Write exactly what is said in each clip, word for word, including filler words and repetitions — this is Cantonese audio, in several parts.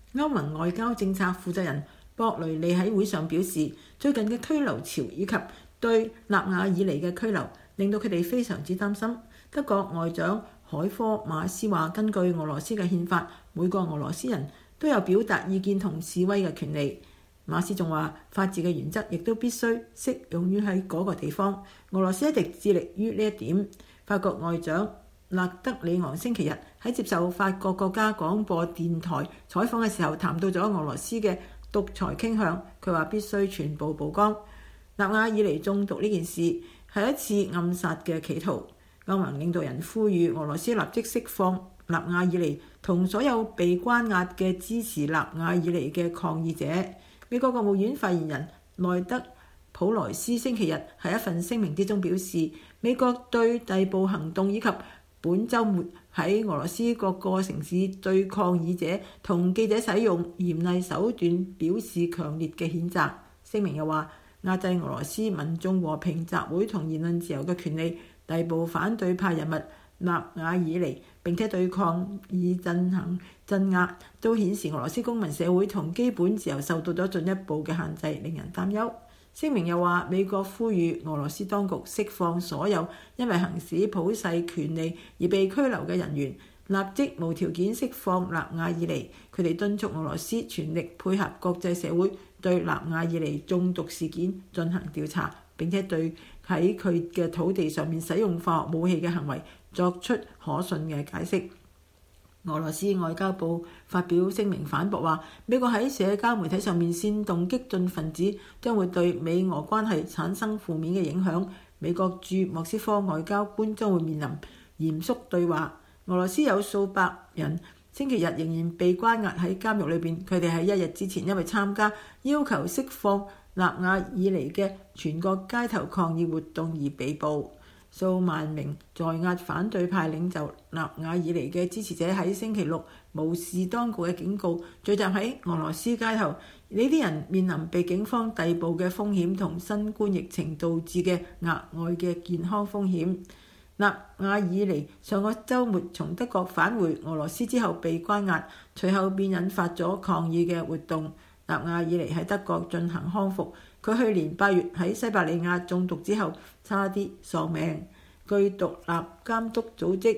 歐盟外交政策負責人博雷利喺會上表示，最近嘅拘留潮以及對納瓦爾尼嘅拘留令到佢哋非常之擔心。德國外長海科馬斯話，根據俄羅斯嘅憲法，每個俄羅斯人都有表達意見同示威嘅權利。馬斯仲話，法治嘅原則亦都必須適用於喺嗰個地方。俄羅斯一直致力於呢一點。法國外長勒德里昂星期日喺接受法國國家廣播電台採訪嘅時候，談到咗俄羅斯嘅獨裁傾向。佢話必須全部曝光。納瓦爾尼中毒呢件事係一次暗殺嘅企圖。歐盟領導人呼籲俄羅斯立即釋放納瓦爾尼同所有被關押嘅支持納瓦爾尼嘅抗議者。美國國務院發言人內德普萊斯星期日喺一份聲明之中表示，美國對逮捕行動以及本週末喺俄羅斯各個城市對抗議者同記者使用嚴厲手段表示強烈嘅譴責。聲明又話，壓制俄羅斯民眾和平集會同言論自由嘅權利，逮捕反對派人物納瓦爾尼，並且對抗議進行鎮壓，都顯示俄羅斯公民社會同基本自由受到咗進一步嘅限制，令人擔憂。聲明又話，美國呼籲俄羅斯當局釋放所有因為行使普世權利而被拘留嘅人員，立即無條件釋放納瓦爾尼。佢哋敦促俄羅斯全力配合國際社會對納瓦爾尼中毒事件進行調查，並且對喺佢嘅土地上面使用化學武器嘅行為作出可信嘅解釋。俄羅斯外交部發表聲明反駁話，美國喺社交媒體上面煽動激進分子將會對美俄關係產生負面嘅影響。美國駐莫斯科外交官將會面臨嚴肅對話。俄羅斯有數百人星期日仍然被關押喺監獄裏邊，佢哋喺一日之前因為參加要求釋放納瓦爾尼嘅全國街頭抗議活動而被捕。數萬名在押反對派領袖納瓦爾尼嘅支持者喺星期六無視當局嘅警告，聚集喺俄羅斯街頭。呢啲人面臨被警方逮捕嘅風險同新冠疫情導致嘅額外嘅健康風險。納瓦爾尼上個週末從德國返回俄羅斯之後被關押，隨後便引發咗抗議嘅活動。納瓦爾尼喺德國進行康復。佢去年八月喺西伯利亞中毒之後差啲喪命。據獨立監督組織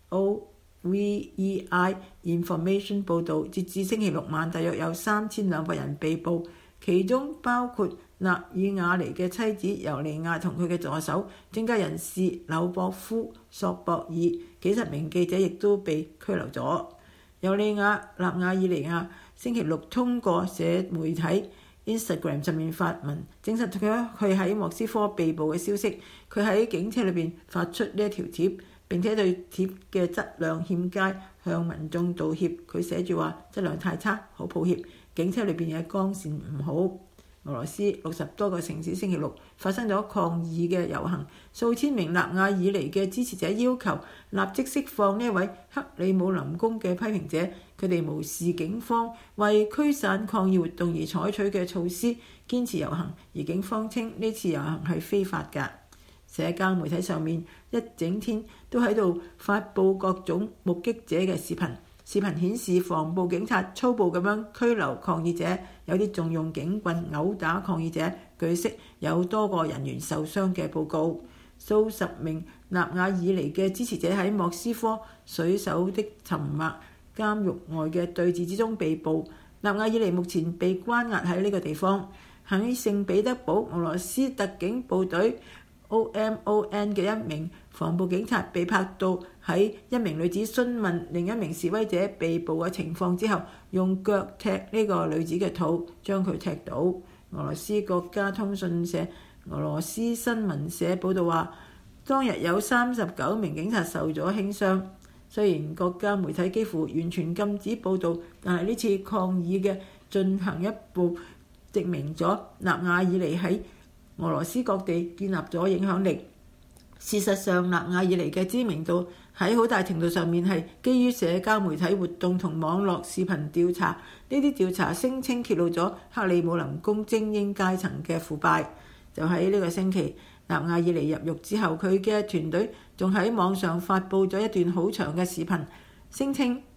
O V E I Information 報導，截至星期六晚，大約有三千兩百人被捕，其中包括納爾瓦尼嘅妻子尤利亞同佢嘅助手政界人士柳博夫索博爾，幾十名記者亦都被拘留咗。尤利亞納瓦爾尼亞星期六通過社媒體Instagram 上面發文證實佢佢喺莫斯科被捕嘅消息。佢喺警車裏邊發出呢一條貼，並且對貼嘅質量欠佳向民眾道歉。佢寫住話質量太差，好抱歉，警車裏邊嘅光線唔好。俄羅斯六十多個城市星期六發生咗抗議嘅遊行，數千名納瓦爾尼嘅支持者要求立即釋放呢位克里姆林宮嘅批評者。佢哋無視警方為驅散抗議活動而採取嘅措施，堅持遊行，而警方稱呢次遊行係非法㗎。社交媒體上面一整天都喺度發布各種目擊者嘅視頻。視頻顯示防暴警察粗暴咁樣拘留抗議者，有啲仲用警棍毆打抗議者。據悉有多個人員受傷嘅報告。數十名納瓦爾尼嘅支持者喺莫斯科水手的沉默監獄外嘅對峙之中被捕。納瓦爾尼目前被關押喺呢個地方。喺聖彼得堡，俄羅斯特警部隊 O M O N 嘅一名防暴警察被拍到喺一名女子詢問另一名示威者被捕嘅情況之後，用腳踢呢個女子嘅肚，將佢踢倒。俄羅斯國家通訊社、俄羅斯新聞社報道話，當日有三十九名警察受咗輕傷。雖然國家媒體幾乎完全禁止報導，但係呢次抗議嘅進行一步，證明咗納瓦爾尼喺俄羅斯各地建立咗影響力。事實上，納瓦爾尼嘅知名度喺好大程度上面係基於社交媒體活動同網絡視頻調查。呢啲調查聲稱揭露咗克里姆林宮精英階層嘅腐敗。就喺呢個星期，納瓦爾尼入獄之後，佢嘅團隊仲喺網上發布咗一段好長嘅視頻，聲稱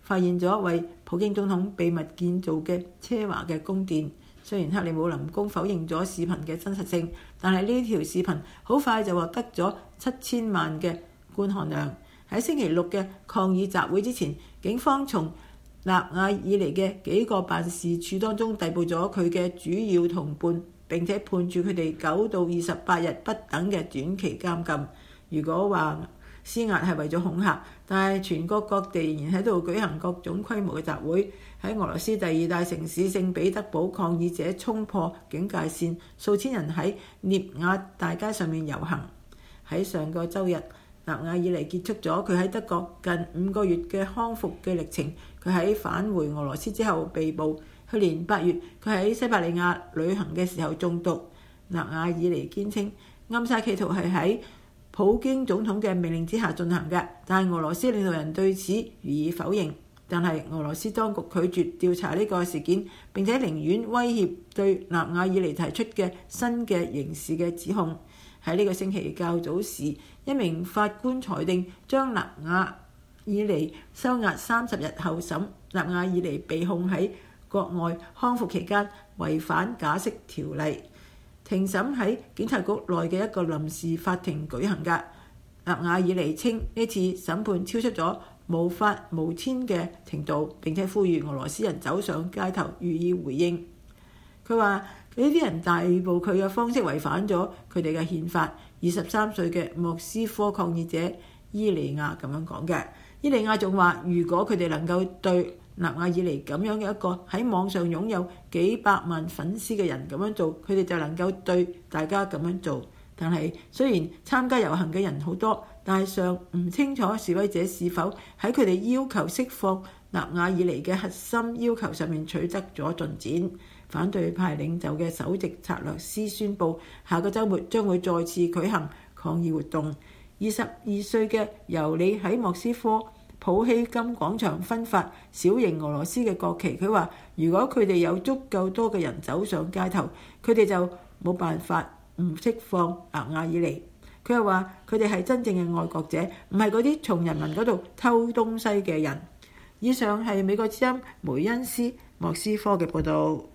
發現咗為普京總統秘密建造嘅奢華嘅宮殿。雖然克里姆林宮否認咗視頻嘅真實性，但係呢條視頻好快就獲得咗七千萬嘅觀看量。喺星期六嘅抗議集會之前，警方從納瓦爾尼嘅幾個辦事處當中逮捕咗佢嘅主要同伴，並且判處佢哋九到二十八日不等嘅短期監禁。如果話施壓係為咗恐嚇，但係全國各地仍然喺度舉行各種規模嘅集會。喺俄羅斯第二大城市聖彼得堡，抗議者衝破警戒線，數千人喺涅瓦大街上面遊行。喺上個週日，納瓦爾尼結束咗佢喺德國近五個月嘅康復嘅歷程。佢喺返回俄羅斯之後被捕。去年八月，佢喺西伯利亞旅行嘅時候中毒。納瓦爾尼堅稱暗殺企圖係喺普京總統嘅命令之下進行嘅，但係俄羅斯領導人對此予以否認。但係俄羅斯當局拒絕調查呢個事件，並且寧願威脅對納瓦爾尼提出嘅新嘅刑事嘅指控。喺呢個星期較早時，一名法官裁定將納瓦爾尼收押三十日後審。納瓦爾尼被控喺國外康復期間違反假釋條例。庭審喺警察局內嘅一個臨時法庭舉行㗎。納瓦爾尼稱呢次審判超出咗無法無天嘅程度，並且呼籲俄羅斯人走上街頭予以回應。佢話呢啲人逮捕佢嘅方式違反咗佢哋嘅憲法。二十三歲嘅莫斯科抗議者伊利亞咁樣講嘅。伊利亞仲話，如果佢哋能夠對納瓦爾尼咁樣嘅一個喺網上擁有幾百萬粉絲嘅人咁樣做，佢哋就能夠對大家咁樣做。但係雖然參加遊行嘅人好多，但係尚唔清楚示威者是否喺佢哋要求釋放納瓦爾尼嘅核心要求上面取得咗進展。反對派領袖嘅首席策略師宣布，下個週末將會再次舉行抗議活動。二十二歲嘅尤里喺莫斯科普希金廣場分發小型俄羅斯嘅國旗。佢話：如果佢哋有足夠多嘅人走上街頭，佢哋就冇辦法唔釋放納瓦爾尼。佢又話：佢哋係真正嘅愛國者，唔係嗰啲從人民嗰度偷東西嘅人。以上係美國之音梅恩斯莫斯科嘅報導。